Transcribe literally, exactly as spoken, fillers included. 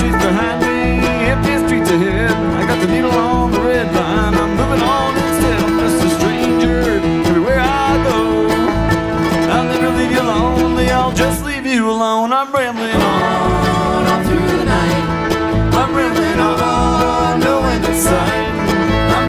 streets behind me, empty streets ahead. I got the needle on the red line. I'm moving on instead. I'm just a stranger everywhere I go. I'll never leave you lonely, I'll just leave you alone. I'm rambling on.